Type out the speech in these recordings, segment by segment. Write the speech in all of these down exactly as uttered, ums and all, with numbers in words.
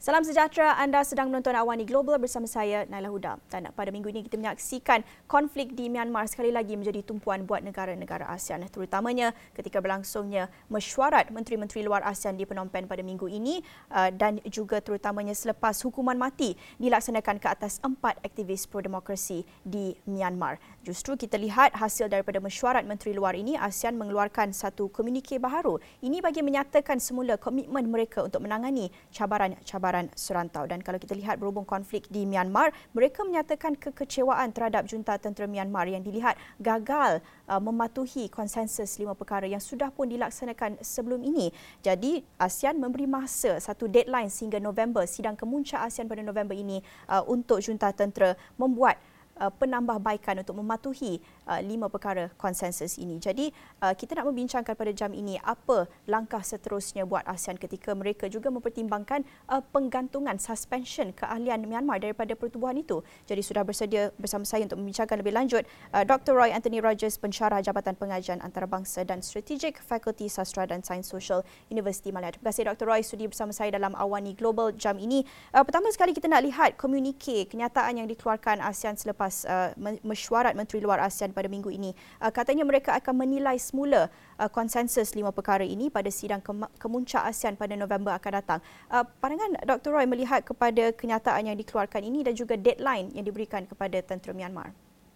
Salam sejahtera, anda sedang menonton Awani Global bersama saya, Naila Huda. Dan pada minggu ini kita menyaksikan konflik di Myanmar sekali lagi menjadi tumpuan buat negara-negara ASEAN. Terutamanya ketika berlangsungnya mesyuarat Menteri-Menteri Luar ASEAN di Phnom Penh pada minggu ini dan juga terutamanya selepas hukuman mati dilaksanakan ke atas empat aktivis pro-demokrasi di Myanmar. Justru kita lihat hasil daripada mesyuarat Menteri Luar ini, ASEAN mengeluarkan satu komunike baharu. Ini bagi menyatakan semula komitmen mereka untuk menangani cabaran-cabaran serantau. Dan kalau kita lihat berhubung konflik di Myanmar, mereka menyatakan kekecewaan terhadap junta tentera Myanmar yang dilihat gagal uh, mematuhi konsensus lima perkara yang sudah pun dilaksanakan sebelum ini. Jadi ASEAN memberi masa satu deadline sehingga November, sidang kemuncak ASEAN pada November ini uh, untuk junta tentera membuat penambahbaikan untuk mematuhi uh, lima perkara konsensus ini. Jadi uh, kita nak membincangkan pada jam ini apa langkah seterusnya buat ASEAN ketika mereka juga mempertimbangkan uh, penggantungan suspension keahlian Myanmar daripada pertubuhan itu. Jadi sudah bersedia bersama saya untuk membincangkan lebih lanjut uh, Doktor Roy Anthony Rogers, pensyarah Jabatan Pengajian Antarabangsa dan Strategik Fakulti Sastra dan Sains Sosial Universiti Malaya. Terima kasih Doktor Roy sudi bersama saya dalam Awani Global jam ini. Uh, pertama sekali kita nak lihat komunike kenyataan yang dikeluarkan ASEAN selepas Uh, mesyuarat Menteri Luar ASEAN pada minggu ini. Uh, katanya mereka akan menilai semula uh, konsensus lima perkara ini pada sidang ke- kemuncak ASEAN pada November akan datang. Uh, pandangan Doktor Roy melihat kepada kenyataan yang dikeluarkan ini dan juga deadline yang diberikan kepada tentera Myanmar.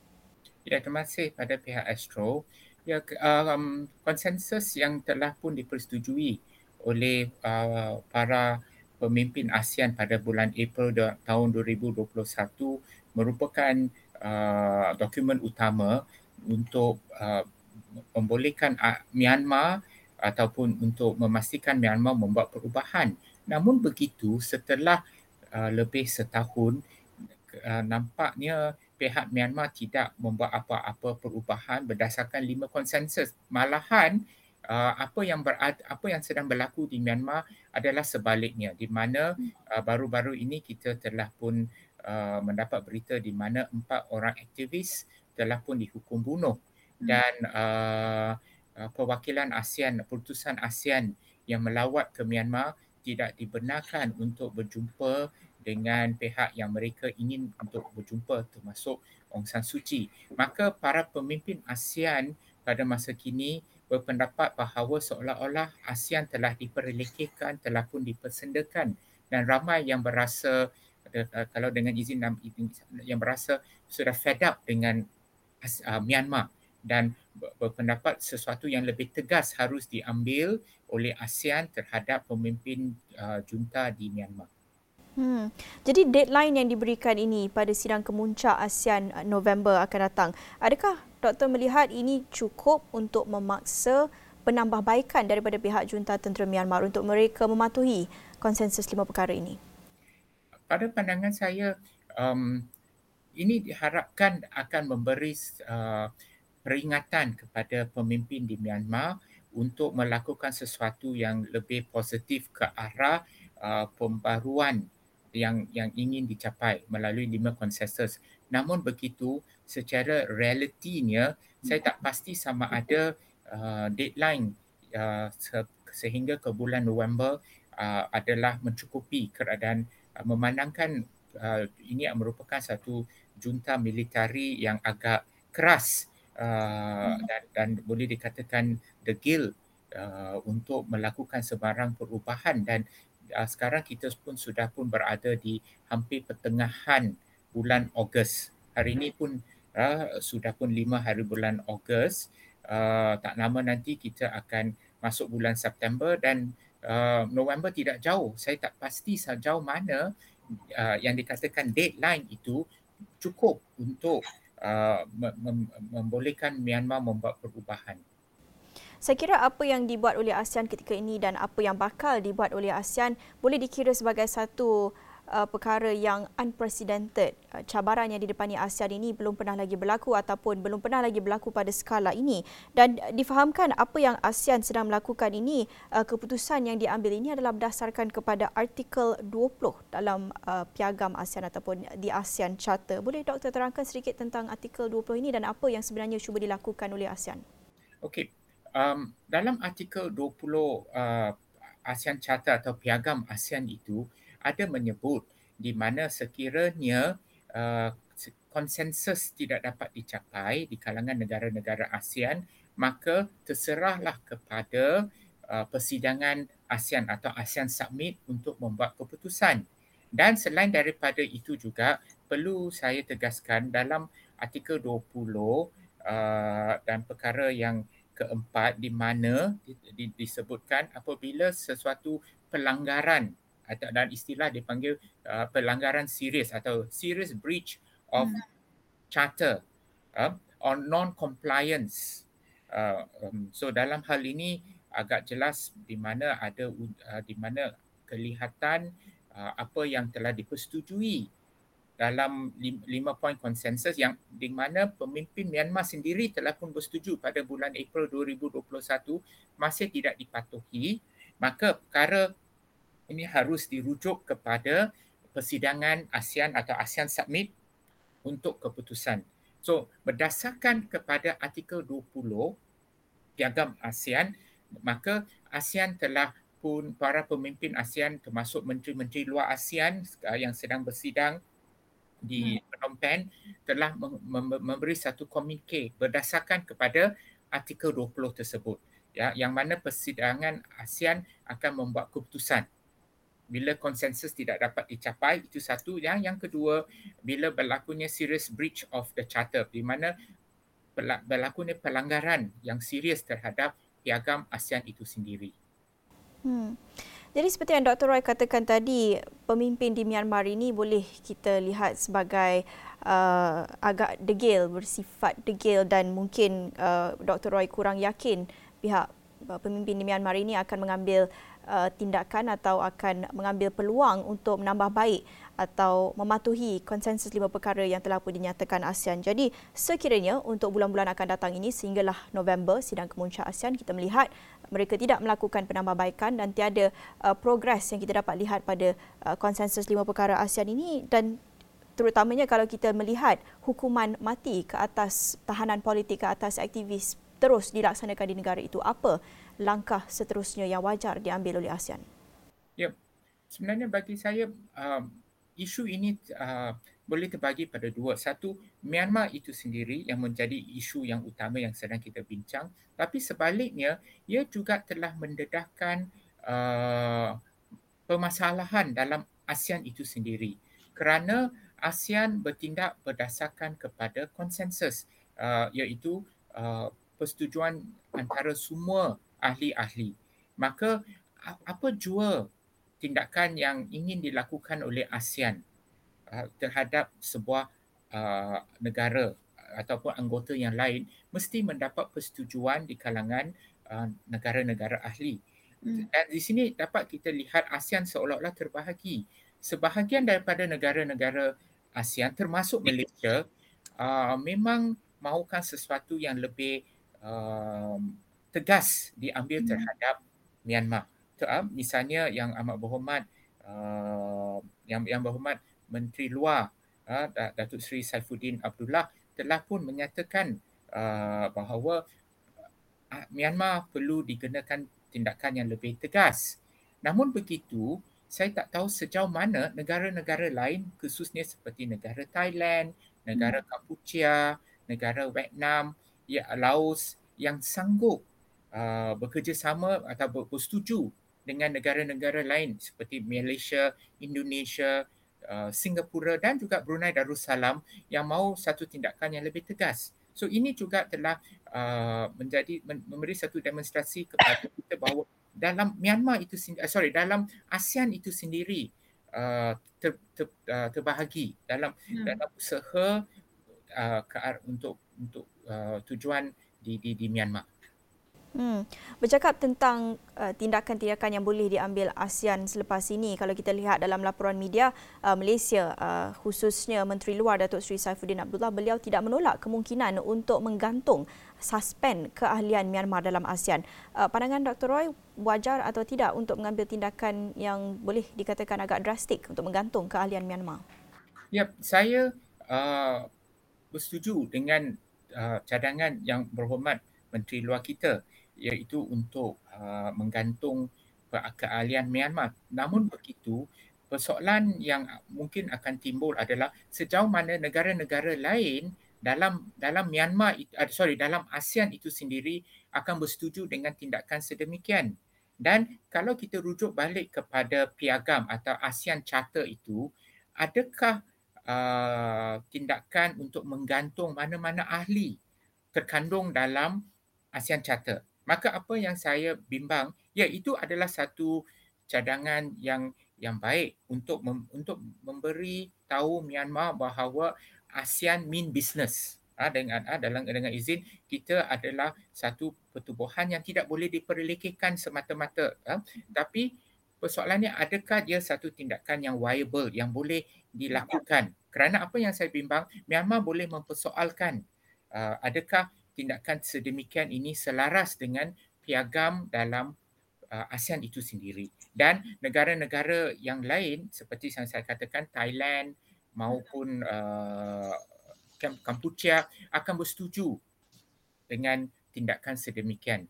Ya, terima kasih pada pihak Astro. Ya, um, konsensus yang telah pun dipersetujui oleh uh, para pemimpin ASEAN pada bulan April tahun dua ribu dua puluh satu merupakan uh, dokumen utama untuk uh, membolehkan uh, Myanmar ataupun untuk memastikan Myanmar membuat perubahan. Namun begitu, setelah uh, lebih setahun, uh, nampaknya pihak Myanmar tidak membuat apa-apa perubahan berdasarkan lima konsensus. Malahan uh, apa yang berada, apa yang sedang berlaku di Myanmar adalah sebaliknya, di mana uh, baru-baru ini kita telah pun uh, mendapat berita di mana empat orang aktivis telah pun dihukum bunuh dan uh, uh, perwakilan ASEAN, perutusan ASEAN yang melawat ke Myanmar tidak dibenarkan untuk berjumpa dengan pihak yang mereka ingin untuk berjumpa, termasuk Aung San Suu Kyi. Maka para pemimpin ASEAN pada masa kini berpendapat bahawa seolah-olah ASEAN telah diperlekehkan, telah pun dipersendakan dan ramai yang berasa, kalau dengan izin yang berasa sudah fed up dengan uh, Myanmar dan berpendapat sesuatu yang lebih tegas harus diambil oleh ASEAN terhadap pemimpin uh, junta di Myanmar. Hmm. Jadi deadline yang diberikan ini pada sidang kemuncak ASEAN November akan datang. Adakah Doktor melihat ini cukup untuk memaksa penambahbaikan daripada pihak junta tentera Myanmar untuk mereka mematuhi konsensus lima perkara ini? Pada pandangan saya, um, ini diharapkan akan memberi uh, peringatan kepada pemimpin di Myanmar untuk melakukan sesuatu yang lebih positif ke arah uh, pembaruan yang yang ingin dicapai melalui lima konsensus. Namun begitu, secara realitinya, saya tak pasti sama ada uh, deadline uh, se- sehingga ke bulan November uh, adalah mencukupi keadaan uh, memandangkan uh, ini merupakan satu junta militari yang agak keras uh, dan, dan boleh dikatakan degil uh, untuk melakukan sebarang perubahan dan uh, sekarang kita pun sudah pun berada di hampir pertengahan bulan Ogos. Hari ini pun uh, sudah pun lima hari bulan Ogos. Uh, tak lama nanti kita akan masuk bulan September dan uh, November tidak jauh. Saya tak pasti sejauh mana uh, yang dikatakan deadline itu cukup untuk uh, mem- membolehkan Myanmar membuat perubahan. Saya kira apa yang dibuat oleh ASEAN ketika ini dan apa yang bakal dibuat oleh ASEAN boleh dikira sebagai satu uh, perkara yang unprecedented. Uh, cabaran yang didepani ASEAN ini belum pernah lagi berlaku ataupun belum pernah lagi berlaku pada skala ini. Dan difahamkan apa yang ASEAN sedang melakukan ini, uh, keputusan yang diambil ini adalah berdasarkan kepada artikel dua puluh dalam uh, piagam ASEAN ataupun di ASEAN Charter. Boleh Doktor terangkan sedikit tentang artikel dua puluh ini dan apa yang sebenarnya cuba dilakukan oleh ASEAN? Okey, um, dalam artikel dua puluh uh, ASEAN Charter atau piagam ASEAN itu ada menyebut di mana sekiranya uh, konsensus tidak dapat dicapai di kalangan negara-negara ASEAN, maka terserahlah kepada uh, persidangan ASEAN atau ASEAN Summit untuk membuat keputusan. Dan selain daripada itu juga perlu saya tegaskan dalam artikel dua puluh uh, dan perkara yang keempat di mana di, di, disebutkan apabila sesuatu pelanggaran atau dan istilah dipanggil uh, pelanggaran serius atau serious breach of Hmm. charter uh, or non-compliance. Uh, um, so dalam hal ini agak jelas di mana ada uh, di mana kelihatan uh, apa yang telah dipersetujui dalam lima poin konsensus yang di mana pemimpin Myanmar sendiri telah pun bersetuju pada bulan April dua ribu dua puluh satu masih tidak dipatuhi, maka perkara ini harus dirujuk kepada persidangan ASEAN atau ASEAN Summit untuk keputusan. So, berdasarkan kepada artikel dua puluh Piagam ASEAN, maka ASEAN telah pun para pemimpin ASEAN termasuk menteri-menteri luar ASEAN yang sedang bersidang di Phnom Penh telah memberi satu komunike berdasarkan kepada artikel dua puluh tersebut, ya, yang mana persidangan ASEAN akan membuat keputusan bila konsensus tidak dapat dicapai. Itu satu. Yang yang kedua, bila berlakunya serious breach of the charter, di mana berlakunya pelanggaran yang serius terhadap piagam ASEAN itu sendiri. Hmm. Jadi seperti yang Doktor Roy katakan tadi, pemimpin di Myanmar ini boleh kita lihat sebagai uh, agak degil, bersifat degil, dan mungkin uh, Doktor Roy kurang yakin pihak uh, pemimpin di Myanmar ini akan mengambil uh, tindakan atau akan mengambil peluang untuk menambah baik atau mematuhi konsensus lima perkara yang telah pun dinyatakan ASEAN. Jadi sekiranya untuk bulan-bulan akan datang ini sehinggalah November sidang kemuncak ASEAN, kita melihat mereka tidak melakukan penambahbaikan dan tiada uh, progres yang kita dapat lihat pada uh, konsensus lima perkara ASEAN ini, dan terutamanya kalau kita melihat hukuman mati ke atas tahanan politik, ke atas aktivis terus dilaksanakan di negara itu, apa langkah seterusnya yang wajar diambil oleh ASEAN? Ya, sebenarnya bagi saya um, isu ini uh, boleh terbagi pada dua. Satu, Myanmar itu sendiri yang menjadi isu yang utama yang sedang kita bincang. Tapi sebaliknya, ia juga telah mendedahkan uh, permasalahan dalam ASEAN itu sendiri. Kerana ASEAN bertindak berdasarkan kepada konsensus, uh, iaitu uh, persetujuan antara semua ahli-ahli. Maka apa jua tindakan yang ingin dilakukan oleh ASEAN uh, terhadap sebuah uh, negara ataupun anggota yang lain mesti mendapat persetujuan di kalangan uh, negara-negara ahli. Hmm. Dan di sini dapat kita lihat ASEAN seolah-olah terbahagi. Sebahagian daripada negara-negara ASEAN termasuk Malaysia uh, memang mahukan sesuatu yang lebih uh, tegas diambil hmm. terhadap Myanmar. Misalnya yang amat berhormat uh, yang yang berhormat Menteri Luar uh, Datuk Seri Saifuddin Abdullah telah pun menyatakan uh, bahawa uh, Myanmar perlu dikenakan tindakan yang lebih tegas. Namun begitu, saya tak tahu sejauh mana negara-negara lain, khususnya seperti negara Thailand, negara Kampuchia, negara Vietnam, ya, Laos yang sanggup uh, bekerjasama atau bersetuju dengan negara-negara lain seperti Malaysia, Indonesia, uh, Singapura dan juga Brunei Darussalam yang mahu satu tindakan yang lebih tegas. So ini juga telah uh, menjadi memberi satu demonstrasi kepada kita bahawa dalam Myanmar itu sorry dalam ASEAN itu sendiri uh, ter, ter, uh, terbahagi dalam hmm. dalam usaha uh, ke, untuk untuk uh, tujuan di di di Myanmar. Hmm. Bercakap tentang uh, tindakan-tindakan yang boleh diambil ASEAN selepas ini, kalau kita lihat dalam laporan media uh, Malaysia, uh, khususnya Menteri Luar Datuk Seri Saifuddin Abdullah, beliau tidak menolak kemungkinan untuk menggantung suspend keahlian Myanmar dalam ASEAN. Uh, pandangan Doktor Roy, wajar atau tidak untuk mengambil tindakan yang boleh dikatakan agak drastik untuk menggantung keahlian Myanmar? Ya, saya uh, bersetuju dengan uh, cadangan yang berhormat Menteri Luar kita, iaitu untuk uh, menggantung keahlian Myanmar. Namun begitu, persoalan yang mungkin akan timbul adalah sejauh mana negara-negara lain dalam dalam Myanmar uh, sorry dalam ASEAN itu sendiri akan bersetuju dengan tindakan sedemikian. Dan kalau kita rujuk balik kepada piagam atau ASEAN Charter itu, adakah uh, tindakan untuk menggantung mana-mana ahli terkandung dalam ASEAN Charter? Maka apa yang saya bimbang, ya itu adalah satu cadangan yang yang baik untuk mem, untuk memberi tahu Myanmar bahawa ASEAN mean business. Ha, dengan ha, dalam dengan izin kita adalah satu pertubuhan yang tidak boleh diperlekehkan semata-mata. Ha. Tapi persoalannya adakah dia satu tindakan yang viable yang boleh dilakukan? Kerana apa yang saya bimbang, Myanmar boleh mempersoalkan uh, adakah tindakan sedemikian ini selaras dengan piagam dalam uh, ASEAN itu sendiri. Dan negara-negara yang lain seperti yang saya katakan Thailand maupun uh, Kampuchea akan bersetuju dengan tindakan sedemikian.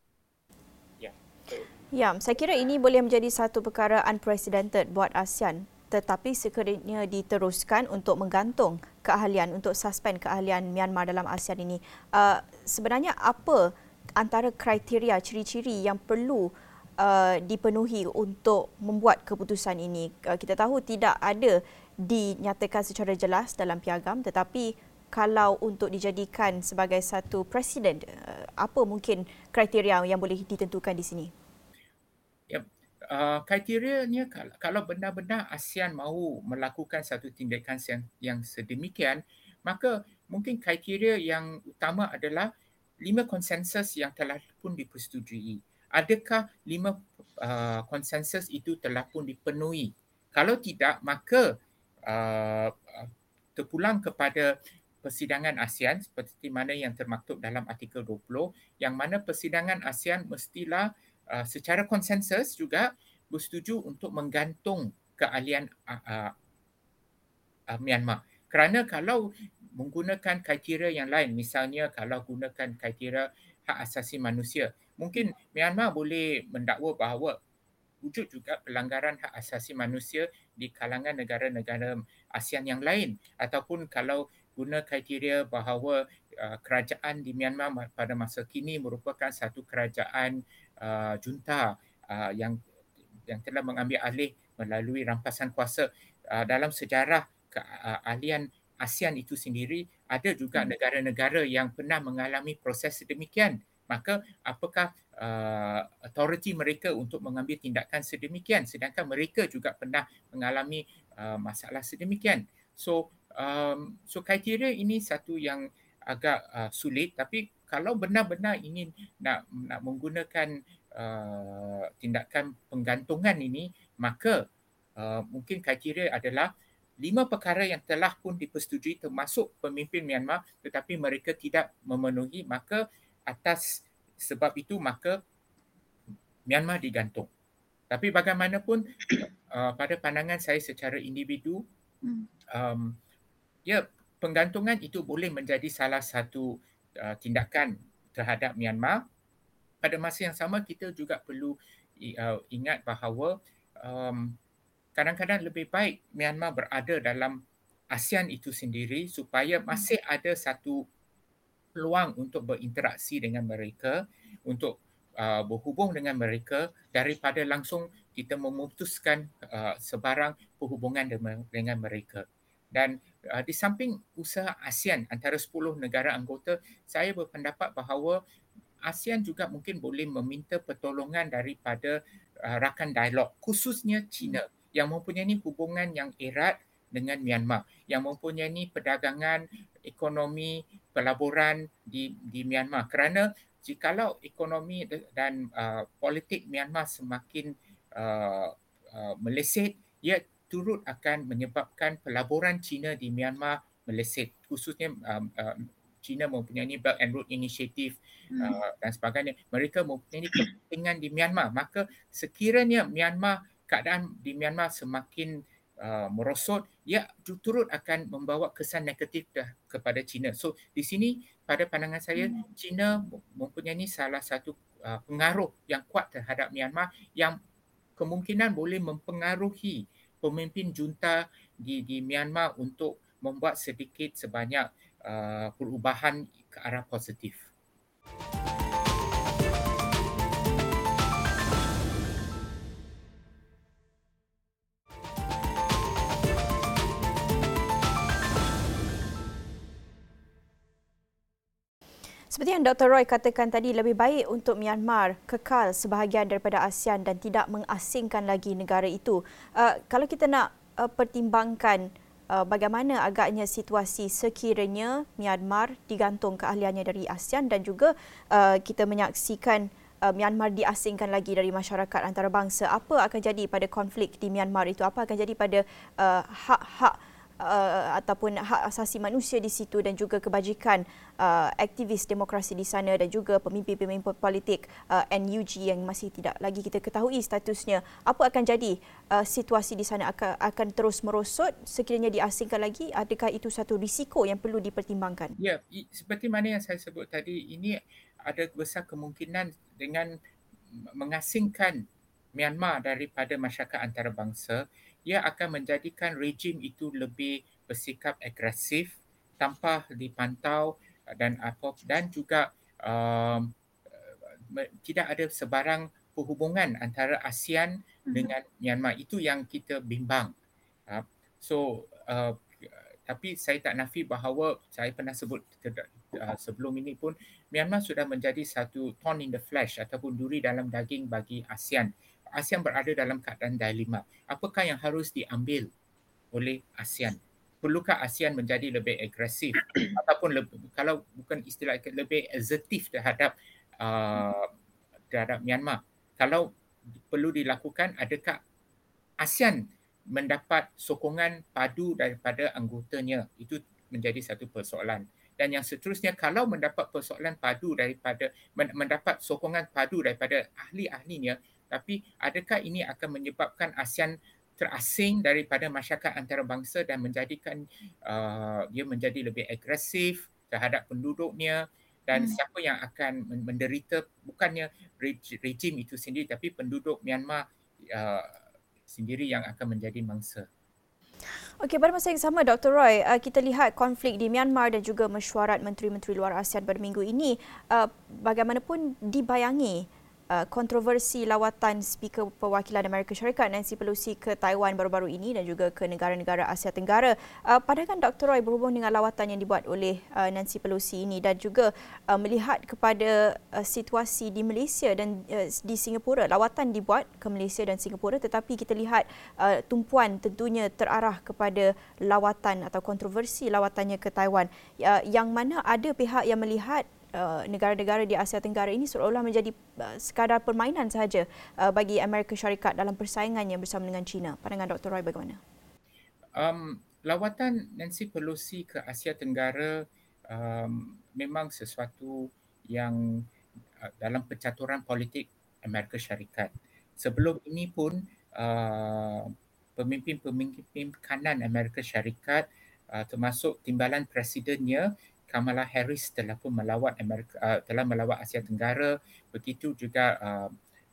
Ya. Ya, saya kira ini boleh menjadi satu perkara unprecedented buat ASEAN, tetapi sekiranya diteruskan untuk menggantung keahlian, untuk suspend keahlian Myanmar dalam ASEAN ini, uh, sebenarnya apa antara kriteria, ciri-ciri yang perlu uh, dipenuhi untuk membuat keputusan ini? Uh, kita tahu tidak ada dinyatakan secara jelas dalam piagam, tetapi kalau untuk dijadikan sebagai satu presiden, uh, apa mungkin kriteria yang boleh ditentukan di sini? Ya, uh, kriterianya kalau, kalau benar-benar ASEAN mahu melakukan satu tindakan yang, yang sedemikian, maka mungkin kriteria yang utama adalah lima konsensus yang telah pun dipersetujui. Adakah lima uh, konsensus itu telah pun dipenuhi? Kalau tidak, maka uh, terpulang kepada persidangan ASEAN seperti mana yang termaktub dalam artikel dua puluh, yang mana persidangan ASEAN mestilah uh, secara konsensus juga bersetuju untuk menggantung keahlian uh, uh, uh, Myanmar. Kerana kalau menggunakan kriteria yang lain, misalnya kalau gunakan kriteria hak asasi manusia, mungkin Myanmar boleh mendakwa bahawa wujud juga pelanggaran hak asasi manusia di kalangan negara-negara ASEAN yang lain, ataupun kalau guna kriteria bahawa uh, kerajaan di Myanmar pada masa kini merupakan satu kerajaan uh, junta uh, yang yang telah mengambil alih melalui rampasan kuasa. Uh, dalam sejarah keahlian ASEAN itu sendiri, ada juga negara-negara yang pernah mengalami proses sedemikian. Maka apakah uh, authority mereka untuk mengambil tindakan sedemikian, sedangkan mereka juga pernah mengalami uh, masalah sedemikian. So um, so kriteria ini satu yang agak uh, sulit, tapi kalau benar-benar ingin nak nak menggunakan uh, tindakan penggantungan ini, maka uh, mungkin kriteria adalah lima perkara yang telah pun dipersetujui termasuk pemimpin Myanmar tetapi mereka tidak memenuhi, maka atas sebab itu maka Myanmar digantung. Tapi bagaimanapun uh, pada pandangan saya secara individu, um, ya penggantungan itu boleh menjadi salah satu uh, tindakan terhadap Myanmar. Pada masa yang sama kita juga perlu uh, ingat bahawa um, kadang-kadang lebih baik Myanmar berada dalam ASEAN itu sendiri supaya masih ada satu peluang untuk berinteraksi dengan mereka, untuk uh, berhubung dengan mereka daripada langsung kita memutuskan uh, sebarang perhubungan dengan, dengan mereka. Dan uh, di samping usaha ASEAN antara sepuluh negara anggota, saya berpendapat bahawa ASEAN juga mungkin boleh meminta pertolongan daripada uh, rakan dialog, khususnya China yang mempunyai hubungan yang erat dengan Myanmar, yang mempunyai perdagangan, ekonomi, pelaburan di di Myanmar. Kerana jikalau ekonomi dan uh, politik Myanmar semakin uh, uh, meleset, ia turut akan menyebabkan pelaburan China di Myanmar meleset, khususnya um, uh, China mempunyai Belt and Road Initiative uh, dan sebagainya. Mereka mempunyai kepentingan di Myanmar. Maka sekiranya Myanmar, keadaan di Myanmar semakin uh, merosot, ia turut akan membawa kesan negatif dah kepada China. So di sini pada pandangan saya, China mempunyai salah satu uh, pengaruh yang kuat terhadap Myanmar yang kemungkinan boleh mempengaruhi pemimpin junta di di Myanmar untuk membuat sedikit sebanyak uh, perubahan ke arah positif. Seperti yang doktor Roy katakan tadi, lebih baik untuk Myanmar kekal sebahagian daripada ASEAN dan tidak mengasingkan lagi negara itu. Uh, kalau kita nak uh, pertimbangkan uh, bagaimana agaknya situasi sekiranya Myanmar digantung keahliannya dari ASEAN dan juga uh, kita menyaksikan uh, Myanmar diasingkan lagi dari masyarakat antarabangsa, apa akan jadi pada konflik di Myanmar itu? Apa akan jadi pada uh, hak-hak Uh, ataupun hak asasi manusia di situ dan juga kebajikan uh, aktivis demokrasi di sana dan juga pemimpin-pemimpin politik uh, N U G yang masih tidak lagi kita ketahui statusnya. Apa akan jadi uh, situasi di sana akan, akan terus merosot sekiranya diasingkan lagi? Adakah itu satu risiko yang perlu dipertimbangkan? Ya, seperti mana yang saya sebut tadi, ini ada besar kemungkinan dengan mengasingkan Myanmar daripada masyarakat antarabangsa, ia akan menjadikan rejim itu lebih bersikap agresif tanpa dipantau dan apa dan juga um, tidak ada sebarang perhubungan antara ASEAN dengan Myanmar. Itu yang kita bimbang. Uh, so uh, tapi saya tak nafi bahawa saya pernah sebut uh, sebelum ini pun Myanmar sudah menjadi satu thorn in the flesh ataupun duri dalam daging bagi ASEAN. ASEAN berada dalam keadaan dilema. Apakah yang harus diambil oleh ASEAN? Perlukah ASEAN menjadi lebih agresif ataupun lebih, kalau bukan istilah lebih assertif terhadap uh, terhadap Myanmar? Kalau perlu dilakukan, adakah ASEAN mendapat sokongan padu daripada anggotanya? Itu menjadi satu persoalan. Dan yang seterusnya, kalau mendapat persoalan padu daripada mendapat sokongan padu daripada ahli-ahlinya, tapi adakah ini akan menyebabkan ASEAN terasing daripada masyarakat antarabangsa dan menjadikan uh, dia menjadi lebih agresif terhadap penduduknya, dan hmm. siapa yang akan menderita bukannya rejim itu sendiri tapi penduduk Myanmar uh, sendiri yang akan menjadi mangsa. Okey, pada masa yang sama doktor Roy, uh, kita lihat konflik di Myanmar dan juga mesyuarat menteri-menteri luar ASEAN pada minggu ini uh, bagaimanapun dibayangi Uh, kontroversi lawatan Speaker Perwakilan Amerika Syarikat Nancy Pelosi ke Taiwan baru-baru ini dan juga ke negara-negara Asia Tenggara. Uh, pandangan doktor Roy berhubung dengan lawatan yang dibuat oleh uh, Nancy Pelosi ini dan juga uh, melihat kepada uh, situasi di Malaysia dan uh, di Singapura. Lawatan dibuat ke Malaysia dan Singapura tetapi kita lihat uh, tumpuan tentunya terarah kepada lawatan atau kontroversi lawatannya ke Taiwan. Uh, yang mana ada pihak yang melihat Uh, negara-negara di Asia Tenggara ini seolah-olah menjadi uh, sekadar permainan sahaja uh, bagi Amerika Syarikat dalam persaingannya bersama dengan China. Pandangan doktor Roy bagaimana? Um, lawatan Nancy Pelosi ke Asia Tenggara um, memang sesuatu yang uh, dalam pencaturan politik Amerika Syarikat. Sebelum ini pun uh, pemimpin-pemimpin kanan Amerika Syarikat uh, termasuk timbalan presidennya Kamala Harris telah pun melawat Amerika, uh, telah melawat Asia Tenggara. Begitu juga uh,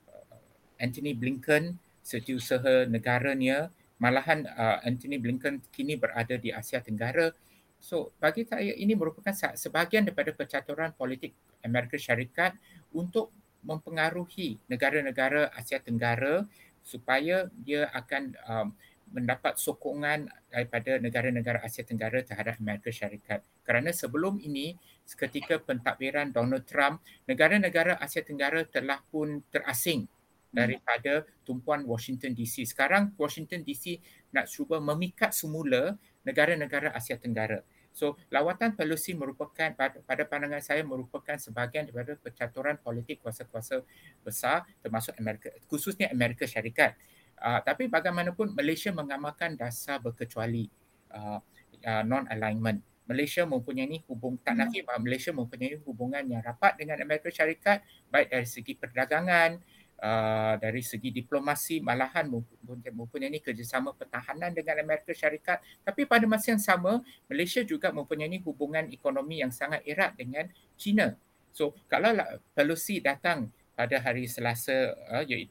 Antony Blinken, setiausaha negaranya. Malahan uh, Antony Blinken kini berada di Asia Tenggara. So bagi saya ini merupakan sebahagian daripada percaturan politik Amerika Syarikat untuk mempengaruhi negara-negara Asia Tenggara supaya dia akan um, mendapat sokongan daripada negara-negara Asia Tenggara terhadap Amerika Syarikat. Kerana sebelum ini, ketika pentadbiran Donald Trump, negara-negara Asia Tenggara telah pun terasing daripada tumpuan Washington D C. Sekarang Washington D C nak cuba memikat semula negara-negara Asia Tenggara. So, lawatan Pelosi merupakan, pada pandangan saya, merupakan sebahagian daripada percaturan politik kuasa-kuasa besar termasuk Amerika, khususnya Amerika Syarikat. Uh, tapi bagaimanapun Malaysia mengamalkan dasar berkecuali, uh, uh, non-alignment. Malaysia mempunyai hubung, tak nafi bahawa Malaysia mempunyai hubungan yang rapat dengan Amerika Syarikat, baik dari segi perdagangan, uh, dari segi diplomasi, malahan mempunyai kerjasama pertahanan dengan Amerika Syarikat. Tapi pada masa yang sama, Malaysia juga mempunyai hubungan ekonomi yang sangat erat dengan China. So, kalau Pelosi datang pada hari Selasa, uh, iaitu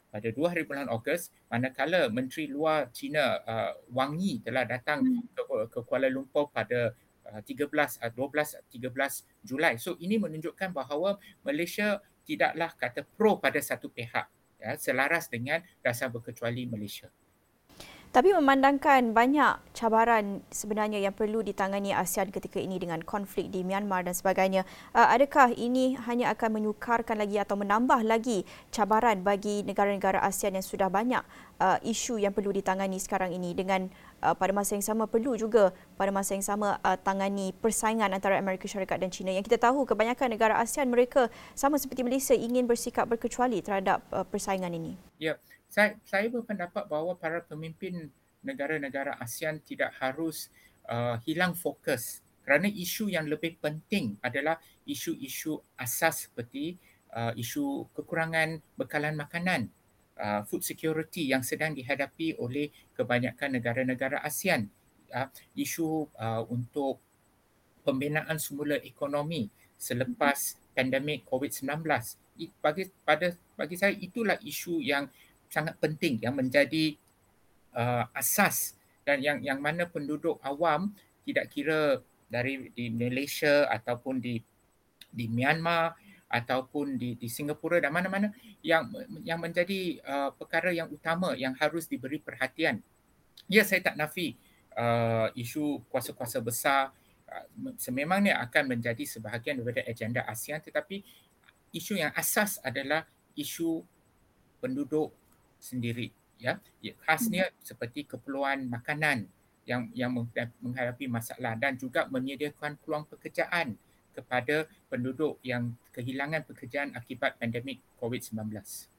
pada dua hari bulan Ogos, manakala Menteri Luar China uh, Wang Yi telah datang Hmm. ke, ke Kuala Lumpur pada uh, tiga belas, uh, dua belas, tiga belas Julai. So ini menunjukkan bahawa Malaysia tidaklah kata pro pada satu pihak, ya, selaras dengan dasar berkecuali Malaysia. Tapi memandangkan banyak cabaran sebenarnya yang perlu ditangani ASEAN ketika ini dengan konflik di Myanmar dan sebagainya, uh, adakah ini hanya akan menyukarkan lagi atau menambah lagi cabaran bagi negara-negara ASEAN yang sudah banyak uh, isu yang perlu ditangani sekarang ini, dengan uh, pada masa yang sama perlu juga pada masa yang sama uh, tangani persaingan antara Amerika Syarikat dan China, yang kita tahu kebanyakan negara ASEAN mereka sama seperti Malaysia ingin bersikap berkecuali terhadap uh, persaingan ini? Ya, saya, saya berpendapat bahawa para pemimpin negara-negara ASEAN tidak harus uh, hilang fokus, kerana isu yang lebih penting adalah isu-isu asas seperti uh, isu kekurangan bekalan makanan, uh, food security yang sedang dihadapi oleh kebanyakan negara-negara ASEAN, uh, isu uh, untuk pembinaan semula ekonomi selepas pandemik covid sembilan belas. Bagi pada bagi saya itulah isu yang sangat penting yang menjadi uh, asas, dan yang yang mana penduduk awam, tidak kira dari di Malaysia ataupun di di Myanmar ataupun di di Singapura dan mana-mana, yang yang menjadi uh, perkara yang utama yang harus diberi perhatian. Ya, saya tak nafi uh, isu kuasa-kuasa besar uh, sememangnya akan menjadi sebahagian daripada agenda ASEAN, tetapi isu yang asas adalah isu penduduk sendiri, ya. Ya, khasnya seperti keperluan makanan yang yang menghadapi masalah, dan juga menyediakan peluang pekerjaan kepada penduduk yang kehilangan pekerjaan akibat pandemik covid sembilan belas.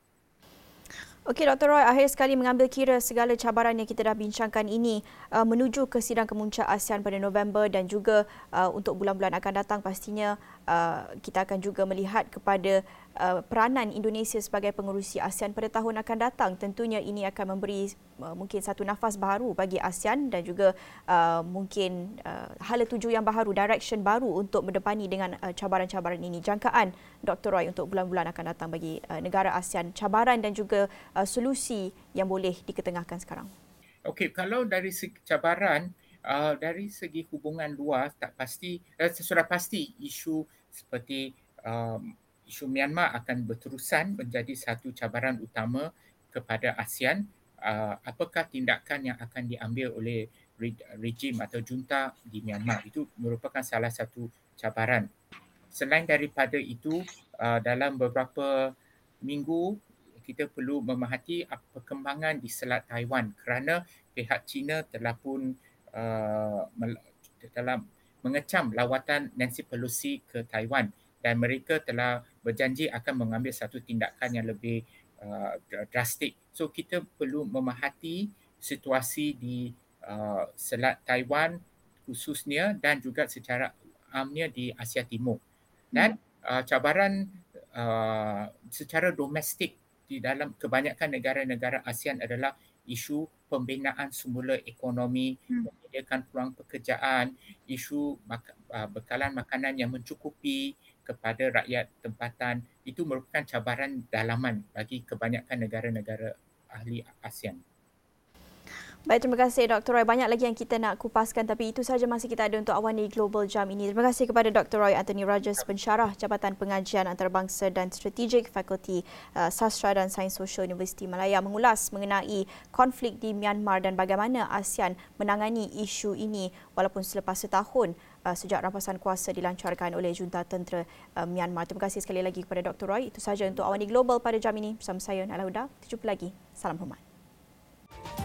Okey, Doktor Roy, akhir sekali mengambil kira segala cabaran yang kita dah bincangkan ini uh, menuju ke sidang kemuncak ASEAN pada November, dan juga uh, untuk bulan-bulan akan datang pastinya uh, kita akan juga melihat kepada uh, peranan Indonesia sebagai pengerusi ASEAN pada tahun akan datang. Tentunya ini akan memberi uh, mungkin satu nafas baru bagi ASEAN, dan juga uh, mungkin uh, hala tuju yang baru, direction baru untuk mendepani dengan uh, cabaran-cabaran ini. Jangkaan Doktor Roy untuk bulan-bulan akan datang bagi uh, negara ASEAN, cabaran dan juga Uh, solusi yang boleh diketengahkan sekarang? Okey, kalau dari segi cabaran, uh, dari segi hubungan luar, tak pasti, uh, sudah pasti isu seperti um, isu Myanmar akan berterusan menjadi satu cabaran utama kepada ASEAN. Uh, apakah tindakan yang akan diambil oleh rejim atau junta di Myanmar, itu merupakan salah satu cabaran. Selain daripada itu, uh, dalam beberapa minggu kita perlu memerhati perkembangan di Selat Taiwan, kerana pihak China telah pun uh, telah mengecam lawatan Nancy Pelosi ke Taiwan, dan mereka telah berjanji akan mengambil satu tindakan yang lebih uh, drastik. So kita perlu memerhati situasi di uh, Selat Taiwan khususnya, dan juga secara amnya di Asia Timur. Dan uh, cabaran uh, secara domestik di dalam kebanyakan negara-negara ASEAN adalah isu pembinaan semula ekonomi, hmm. menyediakan peluang pekerjaan, isu mak- bekalan makanan yang mencukupi kepada rakyat tempatan. Itu merupakan cabaran dalaman bagi kebanyakan negara-negara ahli ASEAN. Baik, terima kasih Doktor Roy. Banyak lagi yang kita nak kupaskan, tapi itu sahaja masa kita ada untuk Awani Global Jam ini. Terima kasih kepada Doktor Roy Anthony Rogers, pensyarah Jabatan Pengajian Antarabangsa dan Strategik Fakulti uh, Sastra dan Sains Sosial Universiti Malaya, mengulas mengenai konflik di Myanmar dan bagaimana ASEAN menangani isu ini walaupun selepas setahun uh, sejak rampasan kuasa dilancarkan oleh junta tentera uh, Myanmar. Terima kasih sekali lagi kepada Doktor Roy. Itu sahaja untuk Awani Global pada jam ini. Bersama saya Nailah Huda. Kita jumpa lagi. Salam hormat.